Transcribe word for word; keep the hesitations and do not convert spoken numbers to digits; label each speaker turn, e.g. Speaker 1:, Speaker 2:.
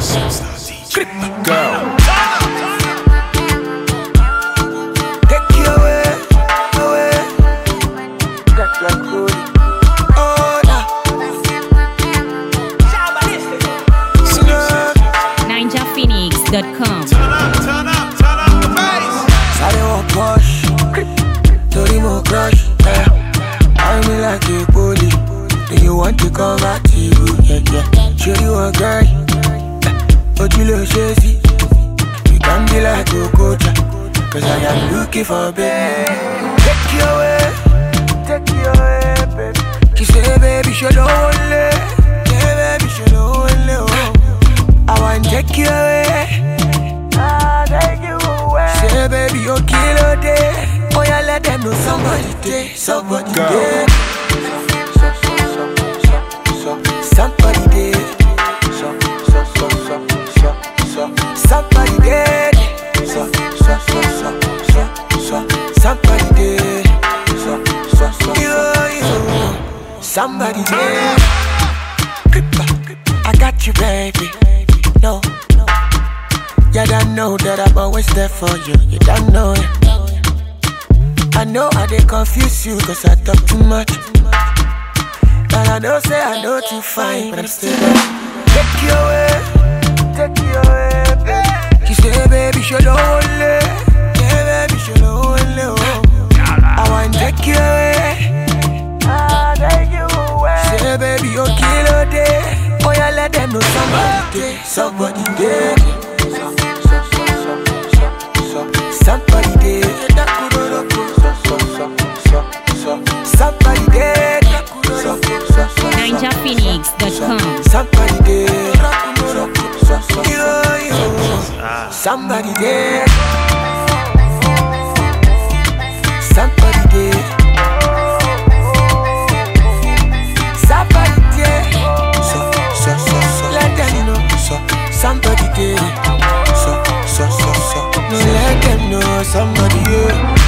Speaker 1: Girl.
Speaker 2: ninja phoenix dot com.
Speaker 1: Turn up, turn up, turn up the bass.
Speaker 3: I don't want push, Tori mo crush. Eh. I me like a bully. Do you want to come back to you? Yeah, yeah. Sure you want girl. But you look chasey. You can be like a coach. Cause I am looking for baby. Take you away, take you away, baby. She say baby, she don't only. Yeah, baby, she don't only. Oh. I want to take you away. Ah, take you away. Say baby, you kill a day. Oh yeah, let them know somebody day, somebody day. Somebody day. Somebody dead. Somebody dead. Somebody dead. I got you, baby. No, you don't know that I'm always there for you. You don't know it. I know I dey confuse you, cause I talk too much. And I know say I know too fine, but I'm still there. Take you away, take you away, baby. She say baby, she don't only. Yeah, baby, she don't only. Oh. I want to take you away. Ah, take you away. Say baby, you kill a day. Oh yeah, let them know somebody day, somebody day. Somebody day. Somebody day.
Speaker 2: ninja phoenix dot com.
Speaker 3: Somebody day. Somebody day. Somebody day. Somebody day. So, so, so, so. Let them know. So, somebody day. So, so, so, so. No, let them know somebody day.